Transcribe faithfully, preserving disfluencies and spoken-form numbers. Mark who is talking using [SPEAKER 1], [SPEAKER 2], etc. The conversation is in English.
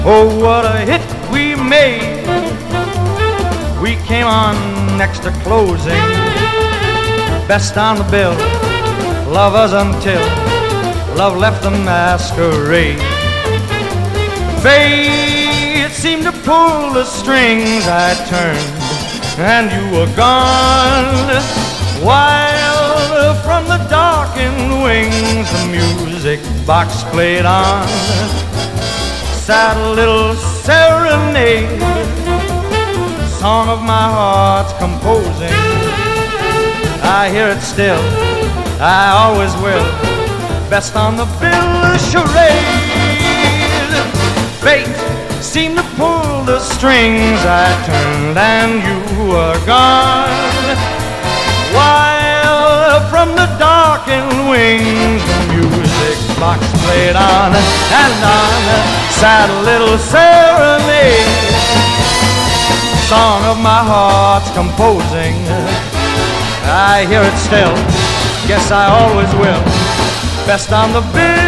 [SPEAKER 1] Oh, what a hit we made. We came on next to closing, best on the bill, lovers until love left the masquerade. Fate seemed to pull the strings. I turned and you were gone, while from the darkened wings the music box played on. Sad little serenade, song of my heart's composing. I hear it still, I always will, best on the bill charade. Fate seemed to pull the strings. I turned and you were gone, while from the darkened wings the music box played on and on. Sad little serenade, song of my heart's composing. I hear it still, guess I always will, best on the bill